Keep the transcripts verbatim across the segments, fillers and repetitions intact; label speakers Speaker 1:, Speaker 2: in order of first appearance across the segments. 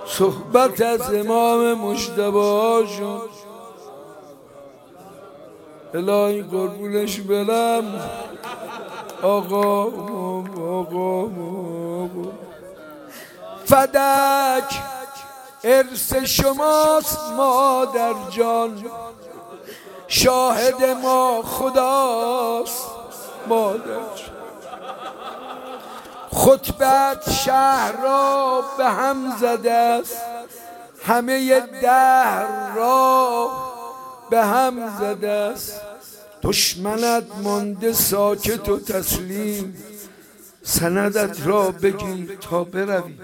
Speaker 1: صحبت از امام مجتبی شد. الهی قربونش برم. آقا آقا آقا فدک ارث شماست مادر جان، شاهد ما خداست مادر جان. خطبت شهر را به هم زده است، همه دهر را به هم زده است. دشمنت مانده ساکت و تسلیم، سندت را بگیر تا بروی.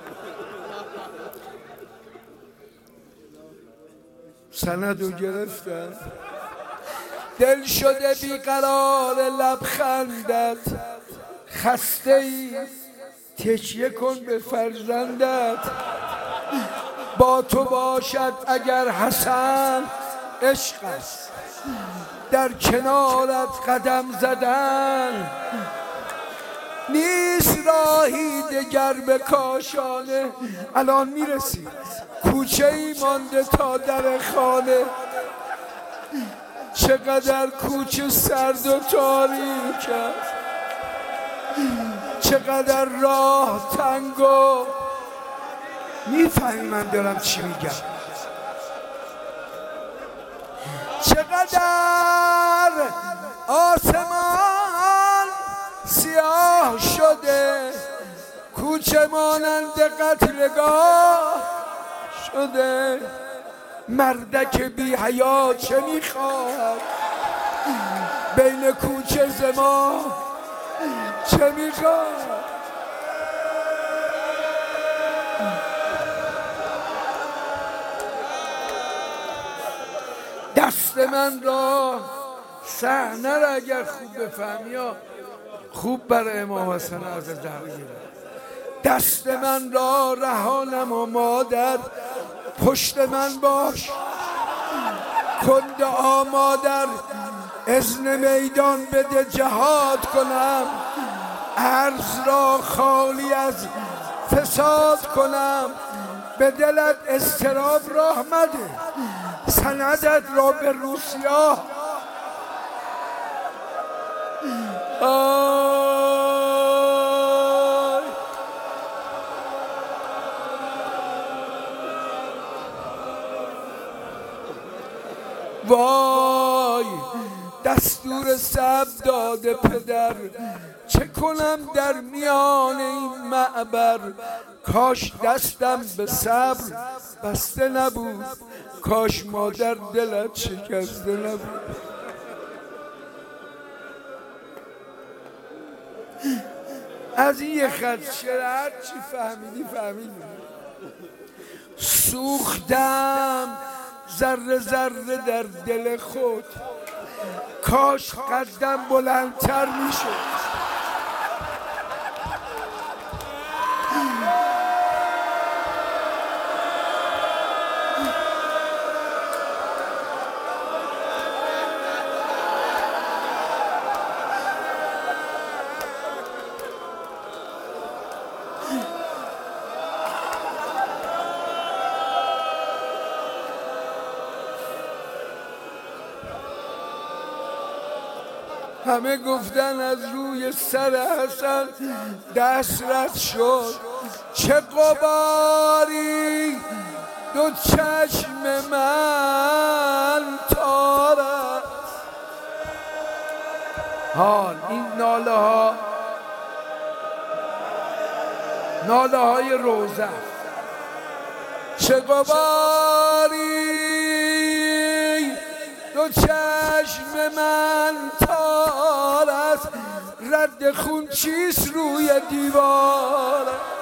Speaker 1: سند رو گرفتن، دل شده بیقرار لبخندت. خسته ای تکیه کن به فرزندت. با تو باشد اگر حسن عشق است، در کنارت قدم زدن. نیست راهی دگر به کاشانه. الان میرسی کوچه ای مانده تا در خانه. چقدر کوچه سرد و تاریک است، چقدر راه تنگ و میفهمی من دارم چی میگم. چقدر آسمان سیاه شده، کوچه مانند قتلگاه شده. مردک بی حیا چه میخواد بین کوچه زما؟ چه میخواد؟ دست من را صحنه را اگر خوب بفهمی ها خوب برای امام حسن از زهرا گرفت. دست من را رهانم و مادر، پشت من باش کند آمادر. اذن میدان بده جهاد کنم، عرض را خالی از فساد کنم. به دلت اضطراب راه مده، سندت را به روسیا. آی وای دستور صبر داده پدر، چه کنم در میان این معبر. کاش دستم به صبر بسته نبود، کاش مادر دلت شکسته نبود. از این یه خط شرط چی فهمیدی فهمیدی. سوختم ذره ذره در دل خود، کاش قدم بلندتر میشد. همه گفتن از روی سر حسن دست رد شد. چه غباری دو چشم من تارد. حال این ناله ها ناله های روزه. چه غباری دو چشم من تار است، رد خون چیست روی دیوار.